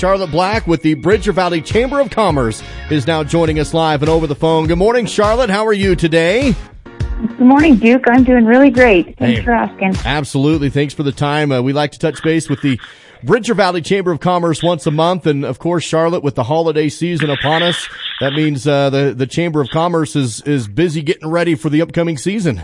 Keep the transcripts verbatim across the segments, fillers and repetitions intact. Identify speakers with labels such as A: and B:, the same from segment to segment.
A: Charlotte Black with the Bridger Valley Chamber of Commerce is now joining us live and over the phone. Good morning, Charlotte. How are you today?
B: Good morning, Duke. I'm doing really great. Thanks hey, for asking.
A: Absolutely. Thanks for the time. Uh, we like to touch base with the Bridger Valley Chamber of Commerce once a month. And, of course, Charlotte, with the holiday season upon us, that means uh, the, the Chamber of Commerce is, is busy getting ready for the upcoming season.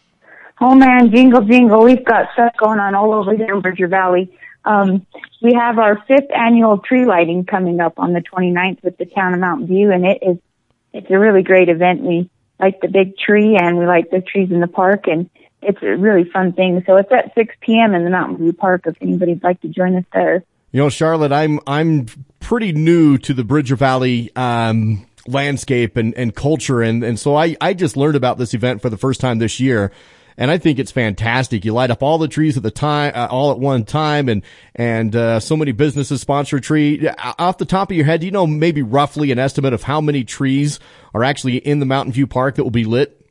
B: Oh, man, jingle, jingle. We've got stuff going on all over here in Bridger Valley. Um, we have our fifth annual tree lighting coming up on the twenty-ninth with the town of Mountain View, and it is, it's a really great event. We light the big tree and we light the trees in the park, and it's a really fun thing. So it's at six p.m. in the Mountain View Park if anybody'd like to join us there.
A: You know, Charlotte, I'm, I'm pretty new to the Bridger Valley, um, landscape and, and culture. And, and so I, I just learned about this event for the first time this year. And I think it's fantastic. You light up all the trees at the time, uh, all at one time, and and uh, so many businesses sponsor a tree. Off the top of your head, do you know maybe roughly an estimate of how many trees are actually in the Mountain View Park that will be lit?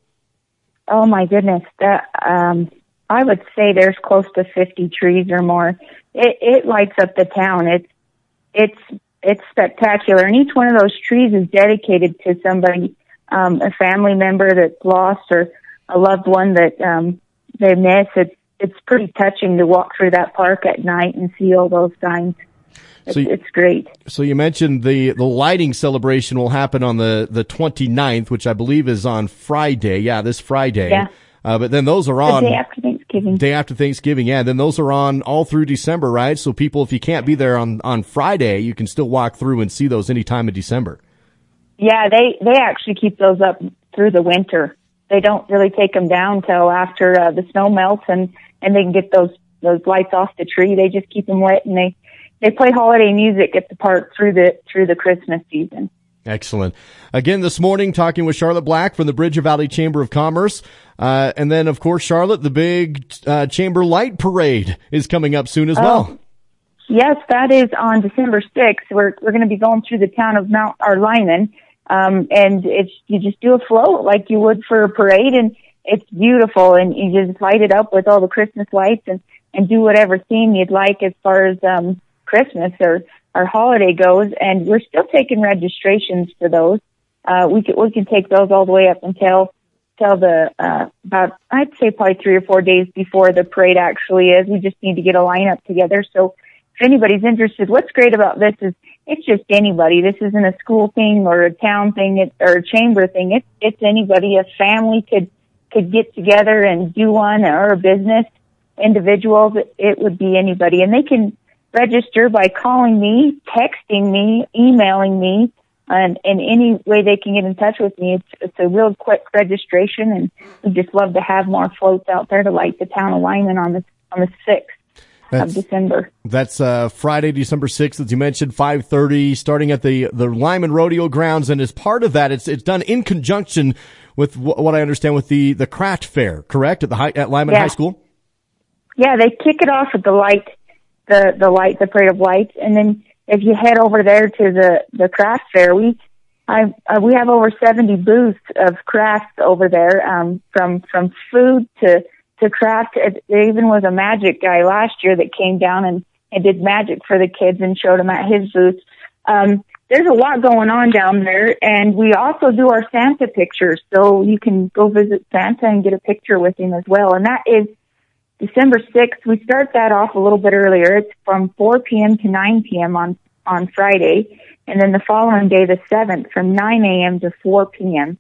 B: Oh my goodness, that um, I would say there's close to fifty trees or more. It, it lights up the town. It's it's it's spectacular, and each one of those trees is dedicated to somebody, um, a family member that's lost or a loved one that um, they miss. It's it's pretty touching to walk through that park at night and see all those signs. It's, so you, it's great.
A: So you mentioned the, the lighting celebration will happen on the, the twenty-ninth, which I believe is on Friday. Yeah, this Friday.
B: Yeah.
A: Uh, but then those are on
B: the day after Thanksgiving.
A: Day after Thanksgiving, yeah. Then those are on all through December, right? So people, if you can't be there on, on Friday, you can still walk through and see those any time in December.
B: Yeah, they, they actually keep those up through the winter. They don't really take them down till after uh, the snow melts, and, and they can get those, those lights off the tree. They just keep them lit, and they, they play holiday music at the park through the, through the Christmas season.
A: Excellent. Again, this morning, talking with Charlotte Black from the Bridger Valley Chamber of Commerce. Uh, and then, of course, Charlotte, the big, uh, Chamber Light Parade is coming up soon as
B: oh,
A: well.
B: Yes, that is on December sixth. We're, we're going to be going through the town of Mount, or Lyman. Um, and it's, you just do a float like you would for a parade, and it's beautiful, and you just light it up with all the Christmas lights and, and do whatever theme you'd like as far as, um, Christmas or, or holiday goes. And we're still taking registrations for those. Uh, we can, we can take those all the way up until, till the, uh, about, I'd say probably three or four days before the parade actually is. We just need to get a lineup together. So if anybody's interested, what's great about this is, it's just anybody. This isn't a school thing or a town thing it, or a chamber thing. It's, it's anybody. A family could, could get together and do one, or a business, individuals. It, it would be anybody. And they can register by calling me, texting me, emailing me, and, and any way they can get in touch with me. It's, it's a real quick registration, and we just love to have more floats out there to light the town of Lyman on the, on the sixth. That's, of December.
A: That's uh, Friday, December sixth, as you mentioned, five thirty, starting at the, the Lyman Rodeo Grounds. And as part of that, it's it's done in conjunction with w- what I understand with the, the craft fair, correct, at the high, at Lyman
B: yeah.
A: High School?
B: Yeah, they kick it off with the light, the, the light, the parade of lights. And then if you head over there to the, the craft fair, we I, uh, we have over seventy booths of crafts over there, um, from from food to to craft. There even was a magic guy last year that came down and, and did magic for the kids and showed them at his booth. Um, there's a lot going on down there, and we also do our Santa pictures, so you can go visit Santa and get a picture with him as well. And that is December sixth. We start that off a little bit earlier. It's from four p.m. to nine p.m. on, on Friday, and then the following day, the seventh, from nine a.m. to four p.m.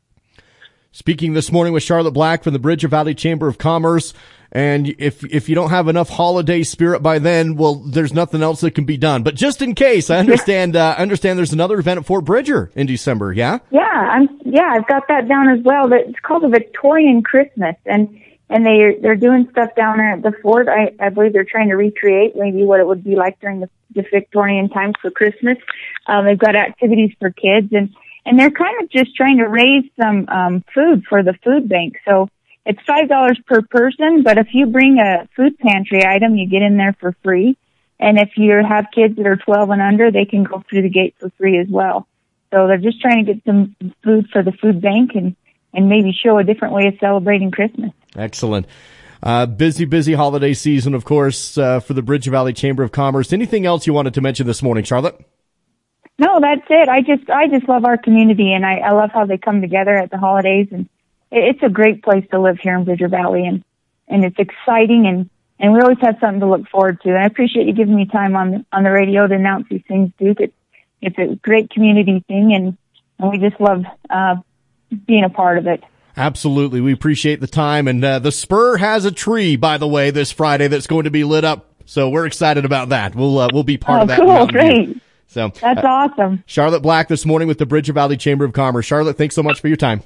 A: Speaking this morning with Charlotte Black from the Bridger Valley Chamber of Commerce. And if if you don't have enough holiday spirit by then, well, there's nothing else that can be done. But just in case, I understand uh, I understand there's another event at Fort Bridger in December, yeah?
B: Yeah, I'm yeah, I've got that down as well. It's called the Victorian Christmas, and and they they're doing stuff down there at the fort. I, I believe they're trying to recreate maybe what it would be like during the, the Victorian times for Christmas. Um, they've got activities for kids, and And they're kind of just trying to raise some um, food for the food bank. So it's five dollars per person, but if you bring a food pantry item, you get in there for free. And if you have kids that are twelve and under, they can go through the gate for free as well. So they're just trying to get some food for the food bank and, and maybe show a different way of celebrating Christmas.
A: Excellent. Uh, busy, busy holiday season, of course, uh, for the Bridger Valley Chamber of Commerce. Anything else you wanted to mention this morning, Charlotte?
B: No, that's it. I just, I just love our community, and I, I love how they come together at the holidays, and it, it's a great place to live here in Bridger Valley, and, and it's exciting, and, and we always have something to look forward to. And I appreciate you giving me time on, on the radio to announce these things, Duke. It's, it's a great community thing, and, and we just love, uh, being a part of it.
A: Absolutely. We appreciate the time. And uh, the Spur has a tree, by the way, this Friday that's going to be lit up. So we're excited about that. We'll uh, we'll be part
B: oh,
A: of that.
B: Cool, great.
A: View. So
B: that's
A: uh,
B: awesome.
A: Charlotte Black this morning with the Bridger Valley Chamber of Commerce. Charlotte, thanks so much for your time.